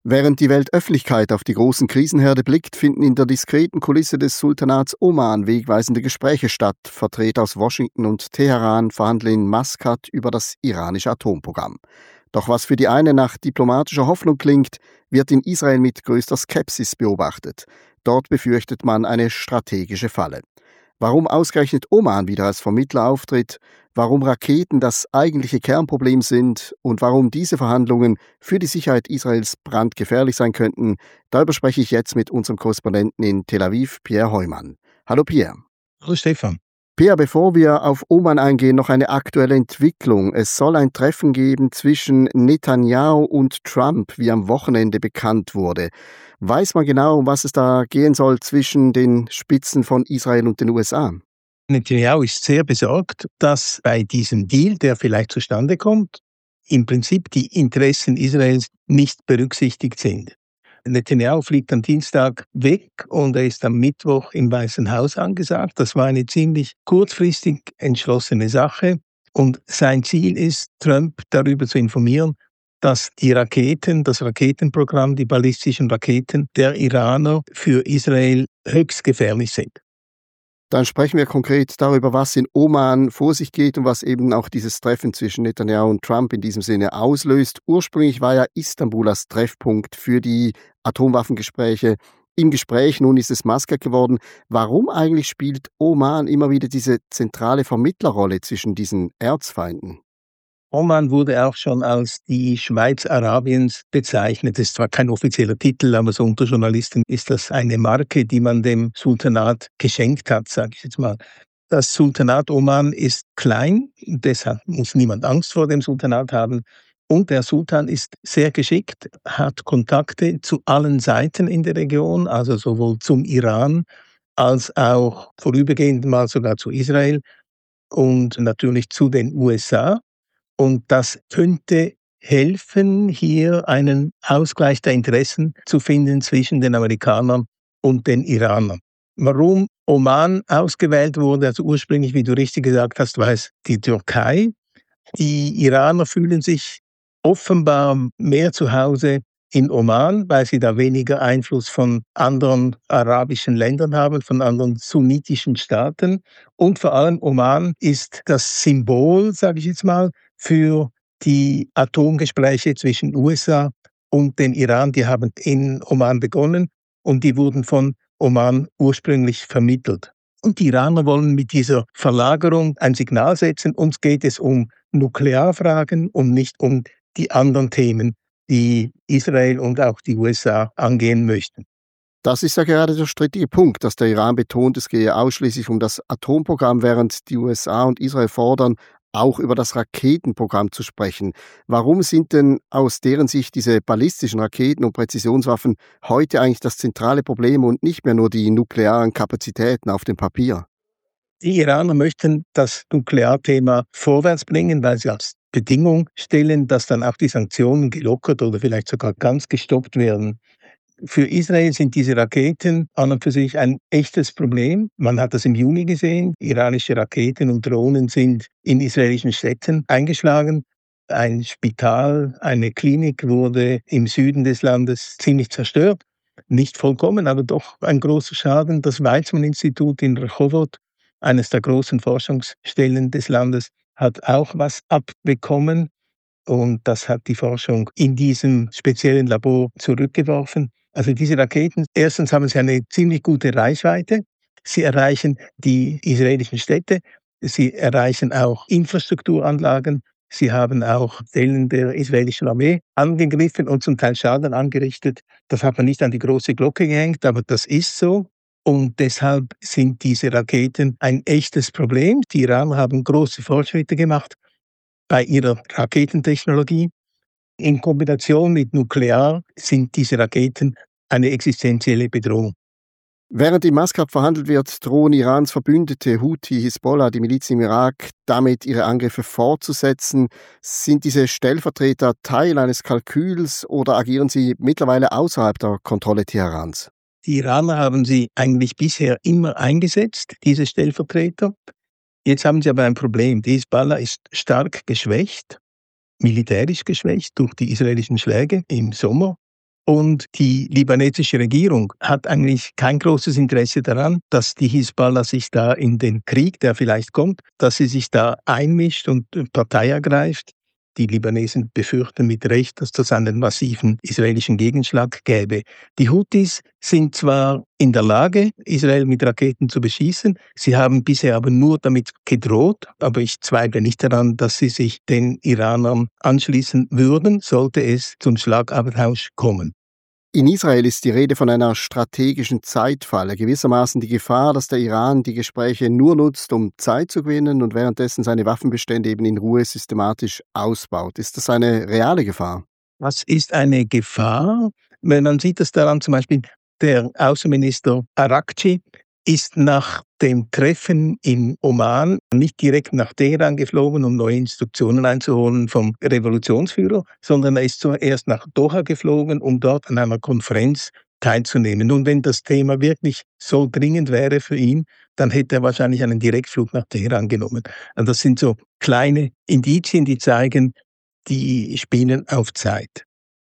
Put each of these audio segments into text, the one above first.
Während die Weltöffentlichkeit auf die großen Krisenherde blickt, finden in der diskreten Kulisse des Sultanats Oman wegweisende Gespräche statt. Vertreter aus Washington und Teheran verhandeln in Maskat über das iranische Atomprogramm. Doch was für die eine nach diplomatischer Hoffnung klingt, wird in Israel mit größter Skepsis beobachtet. Dort befürchtet man eine strategische Falle. Warum ausgerechnet Oman wieder als Vermittler auftritt, warum Raketen das eigentliche Kernproblem sind und warum diese Verhandlungen für die Sicherheit Israels brandgefährlich sein könnten, darüber spreche ich jetzt mit unserem Korrespondenten in Tel Aviv, Pierre Heumann. Hallo Pierre. Hallo Stefan. Pierre, bevor wir auf Oman eingehen, noch eine aktuelle Entwicklung. Es soll ein Treffen geben zwischen Netanyahu und Trump, wie am Wochenende bekannt wurde. Weiß man genau, um was es da gehen soll zwischen den Spitzen von Israel und den USA? Netanyahu ist sehr besorgt, dass bei diesem Deal, der vielleicht zustande kommt, im Prinzip die Interessen Israels nicht berücksichtigt sind. Netanyahu fliegt am Dienstag weg und er ist am Mittwoch im Weißen Haus angesagt. Das war eine ziemlich kurzfristig entschlossene Sache und sein Ziel ist, Trump darüber zu informieren, dass die Raketen, das Raketenprogramm, die ballistischen Raketen der Iraner für Israel höchst gefährlich sind. Dann sprechen wir konkret darüber, was in Oman vor sich geht und was eben auch dieses Treffen zwischen Netanyahu und Trump in diesem Sinne auslöst. Ursprünglich war ja Istanbul als Treffpunkt für die Atomwaffengespräche im Gespräch, nun ist es Maskat geworden. Warum eigentlich spielt Oman immer wieder diese zentrale Vermittlerrolle zwischen diesen Erzfeinden? Oman wurde auch schon als die Schweiz Arabiens bezeichnet. Das ist zwar kein offizieller Titel, aber so unter Journalisten ist das eine Marke, die man dem Sultanat geschenkt hat, sage ich jetzt mal. Das Sultanat Oman ist klein, deshalb muss niemand Angst vor dem Sultanat haben. Und der Sultan ist sehr geschickt, hat Kontakte zu allen Seiten in der Region, also sowohl zum Iran als auch vorübergehend mal sogar zu Israel und natürlich zu den USA. Und das könnte helfen, hier einen Ausgleich der Interessen zu finden zwischen den Amerikanern und den Iranern. Warum Oman ausgewählt wurde, also ursprünglich, wie du richtig gesagt hast, war es die Türkei. Die Iraner fühlen sich offenbar mehr zu Hause in Oman, weil sie da weniger Einfluss von anderen arabischen Ländern haben, von anderen sunnitischen Staaten. Und vor allem Oman ist das Symbol, sage ich jetzt mal, für die Atomgespräche zwischen USA und den Iran. Die haben in Oman begonnen und die wurden von Oman ursprünglich vermittelt. Und die Iraner wollen mit dieser Verlagerung ein Signal setzen, uns geht es um Nuklearfragen und nicht um die anderen Themen, die Israel und auch die USA angehen möchten. Das ist ja gerade der strittige Punkt, dass der Iran betont, es gehe ausschließlich um das Atomprogramm, während die USA und Israel fordern, auch über das Raketenprogramm zu sprechen. Warum sind denn aus deren Sicht diese ballistischen Raketen und Präzisionswaffen heute eigentlich das zentrale Problem und nicht mehr nur die nuklearen Kapazitäten auf dem Papier? Die Iraner möchten das Nuklearthema vorwärts bringen, weil sie als Bedingung stellen, dass dann auch die Sanktionen gelockert oder vielleicht sogar ganz gestoppt werden. Für Israel sind diese Raketen an und für sich ein echtes Problem. Man hat das im Juni gesehen. Iranische Raketen und Drohnen sind in israelischen Städten eingeschlagen. Ein Spital, eine Klinik wurde im Süden des Landes ziemlich zerstört. Nicht vollkommen, aber doch ein großer Schaden. Das Weizmann-Institut in Rehovot, eines der großen Forschungsstellen des Landes, hat auch was abbekommen. Und das hat die Forschung in diesem speziellen Labor zurückgeworfen. Also diese Raketen, erstens haben sie eine ziemlich gute Reichweite. Sie erreichen die israelischen Städte. Sie erreichen auch Infrastrukturanlagen. Sie haben auch Stellen der israelischen Armee angegriffen und zum Teil Schaden angerichtet. Das hat man nicht an die große Glocke gehängt, aber das ist so. Und deshalb sind diese Raketen ein echtes Problem. Die Iraner haben große Fortschritte gemacht bei ihrer Raketentechnologie. In Kombination mit Nuklear sind diese Raketen eine existenzielle Bedrohung. Während in Maskat verhandelt wird, drohen Irans Verbündete Houthi, Hisbollah, die Miliz im Irak, damit ihre Angriffe fortzusetzen. Sind diese Stellvertreter Teil eines Kalküls oder agieren sie mittlerweile außerhalb der Kontrolle Teherans? Die Iraner haben sie eigentlich bisher immer eingesetzt, diese Stellvertreter. Jetzt haben sie aber ein Problem. Die Hisbollah ist stark geschwächt, militärisch geschwächt durch die israelischen Schläge im Sommer. Und die libanesische Regierung hat eigentlich kein großes Interesse daran, dass die Hisbollah sich da in den Krieg, der vielleicht kommt, dass sie sich da einmischt und Partei ergreift. Die Libanesen befürchten mit Recht, dass das einen massiven israelischen Gegenschlag gäbe. Die Houthis sind zwar in der Lage, Israel mit Raketen zu beschießen, sie haben bisher aber nur damit gedroht, aber ich zweifle nicht daran, dass sie sich den Iranern anschließen würden, sollte es zum Schlagabtausch kommen. In Israel ist die Rede von einer strategischen Zeitfalle, gewissermaßen die Gefahr, dass der Iran die Gespräche nur nutzt, um Zeit zu gewinnen und währenddessen seine Waffenbestände eben in Ruhe systematisch ausbaut. Ist das eine reale Gefahr? Was ist eine Gefahr? Wenn man sieht es daran, zum Beispiel der Außenminister Arakci ist nach dem Treffen in Oman nicht direkt nach Teheran geflogen, um neue Instruktionen einzuholen vom Revolutionsführer, sondern er ist zuerst nach Doha geflogen, um dort an einer Konferenz teilzunehmen. Und wenn das Thema wirklich so dringend wäre für ihn, dann hätte er wahrscheinlich einen Direktflug nach Teheran genommen. Und das sind so kleine Indizien, die zeigen, die spielen auf Zeit.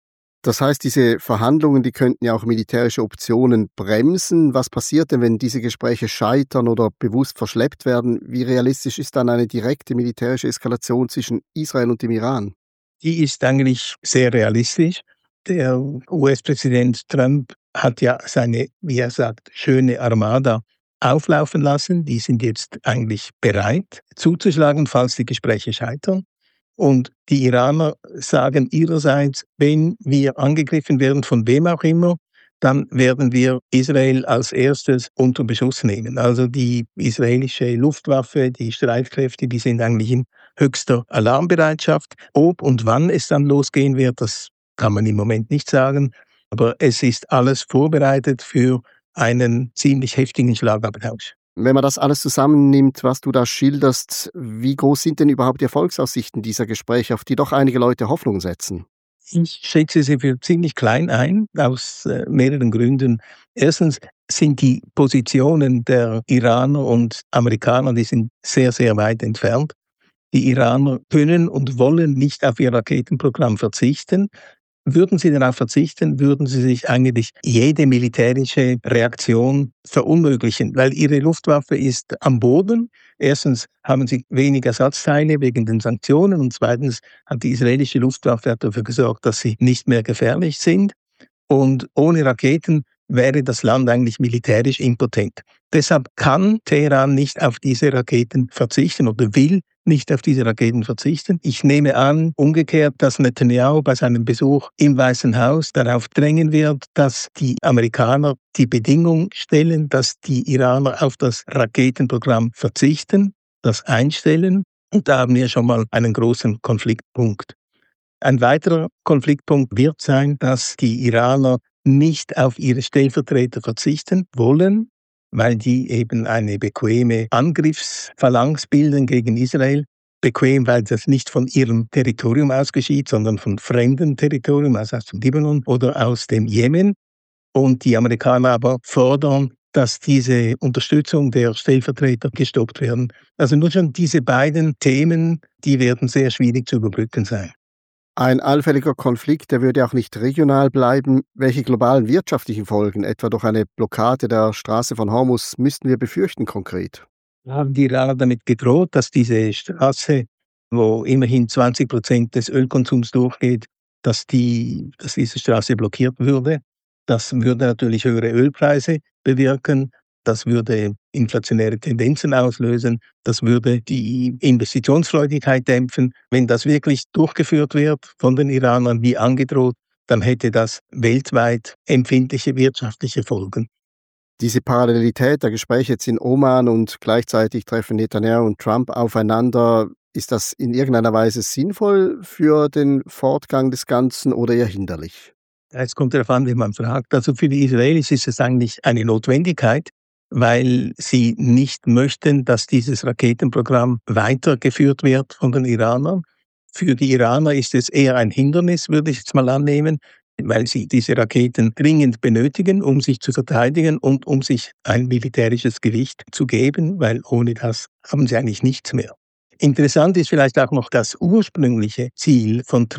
Das heißt, diese Verhandlungen, die könnten ja auch militärische Optionen bremsen. Was passiert denn, wenn diese Gespräche scheitern oder bewusst verschleppt werden? Wie realistisch ist dann eine direkte militärische Eskalation zwischen Israel und dem Iran? Die ist eigentlich sehr realistisch. Der US-Präsident Trump hat ja seine, wie er sagt, schöne Armada auflaufen lassen. Die sind jetzt eigentlich bereit zuzuschlagen, falls die Gespräche scheitern. Und die Iraner sagen ihrerseits, wenn wir angegriffen werden, von wem auch immer, dann werden wir Israel als erstes unter Beschuss nehmen. Also die israelische Luftwaffe, die Streitkräfte, die sind eigentlich in höchster Alarmbereitschaft. Ob und wann es dann losgehen wird, das kann man im Moment nicht sagen. Aber es ist alles vorbereitet für einen ziemlich heftigen Schlagabtausch. Wenn man das alles zusammennimmt, was du da schilderst, wie groß sind denn überhaupt die Erfolgsaussichten dieser Gespräche, auf die doch einige Leute Hoffnung setzen? Ich schätze sie für ziemlich klein ein, aus mehreren Gründen. Erstens sind die Positionen der Iraner und Amerikaner, die sind sehr, sehr weit entfernt. Die Iraner können und wollen nicht auf ihr Raketenprogramm verzichten. Würden sie darauf verzichten, würden sie sich eigentlich jede militärische Reaktion verunmöglichen, weil ihre Luftwaffe ist am Boden. Erstens haben sie wenig Ersatzteile wegen den Sanktionen und zweitens hat die israelische Luftwaffe dafür gesorgt, dass sie nicht mehr gefährlich sind. Und ohne Raketen wäre das Land eigentlich militärisch impotent. Deshalb kann Teheran nicht auf diese Raketen verzichten oder will nicht auf diese Raketen verzichten. Ich nehme an, umgekehrt, dass Netanyahu bei seinem Besuch im Weißen Haus darauf drängen wird, dass die Amerikaner die Bedingung stellen, dass die Iraner auf das Raketenprogramm verzichten, das einstellen. Und da haben wir schon mal einen großen Konfliktpunkt. Ein weiterer Konfliktpunkt wird sein, dass die Iraner nicht auf ihre Stellvertreter verzichten wollen, weil die eben eine bequeme Angriffsphalanx bilden gegen Israel. Bequem, weil das nicht von ihrem Territorium aus geschieht, sondern von fremdem Territorium, also aus dem Libanon oder aus dem Jemen. Und die Amerikaner aber fordern, dass diese Unterstützung der Stellvertreter gestoppt werden. Also nur schon diese beiden Themen, die werden sehr schwierig zu überbrücken sein. Ein allfälliger Konflikt, der würde auch nicht regional bleiben. Welche globalen wirtschaftlichen Folgen, etwa durch eine Blockade der Straße von Hormuz, müssten wir befürchten konkret? Haben die Iraner damit gedroht, dass diese Straße, wo immerhin 20% des Ölkonsums durchgeht, dass diese Straße blockiert würde. Das würde natürlich höhere Ölpreise bewirken. Das würde inflationäre Tendenzen auslösen. Das würde die Investitionsfreudigkeit dämpfen. Wenn das wirklich durchgeführt wird von den Iranern wie angedroht, dann hätte das weltweit empfindliche wirtschaftliche Folgen. Diese Parallelität der Gespräche jetzt in Oman und gleichzeitig treffen Netanyahu und Trump aufeinander, ist das in irgendeiner Weise sinnvoll für den Fortgang des Ganzen oder eher hinderlich? Es kommt darauf an, wie man fragt. Also für die Israelis ist es eigentlich eine Notwendigkeit, weil sie nicht möchten, dass dieses Raketenprogramm weitergeführt wird von den Iranern. Für die Iraner ist es eher ein Hindernis, würde ich jetzt mal annehmen, weil sie diese Raketen dringend benötigen, um sich zu verteidigen und um sich ein militärisches Gewicht zu geben, weil ohne das haben sie eigentlich nichts mehr. Interessant ist vielleicht auch noch das ursprüngliche Ziel von Trump.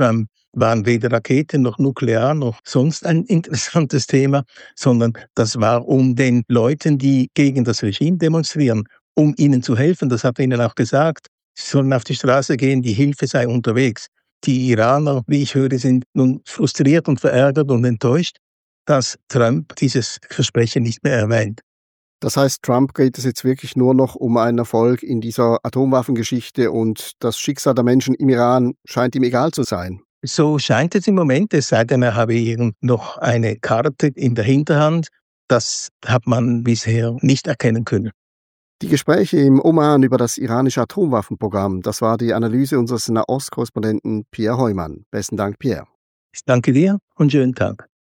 waren weder Raketen noch Nuklear noch sonst ein interessantes Thema, sondern das war, um den Leuten, die gegen das Regime demonstrieren, um ihnen zu helfen. Das hat er ihnen auch gesagt. Sie sollen auf die Straße gehen, die Hilfe sei unterwegs. Die Iraner, wie ich höre, sind nun frustriert und verärgert und enttäuscht, dass Trump dieses Versprechen nicht mehr erwähnt. Das heißt, Trump geht es jetzt wirklich nur noch um einen Erfolg in dieser Atomwaffengeschichte und das Schicksal der Menschen im Iran scheint ihm egal zu sein. So scheint es im Moment, es sei denn, er habe noch eine Karte in der Hinterhand. Das hat man bisher nicht erkennen können. Die Gespräche im Oman über das iranische Atomwaffenprogramm, das war die Analyse unseres Nahostkorrespondenten Pierre Heumann. Besten Dank, Pierre. Ich danke dir und schönen Tag.